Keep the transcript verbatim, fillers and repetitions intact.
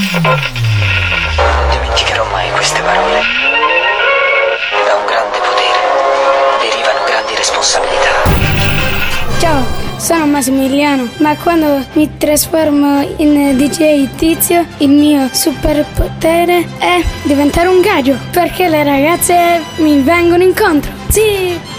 Non dimenticherò mai queste parole. Da un grande potere derivano grandi responsabilità. Ciao, sono Massimiliano, ma quando mi trasformo in D J Tizio, il mio superpotere è diventare un gaggio, perché le ragazze mi vengono incontro. Sì!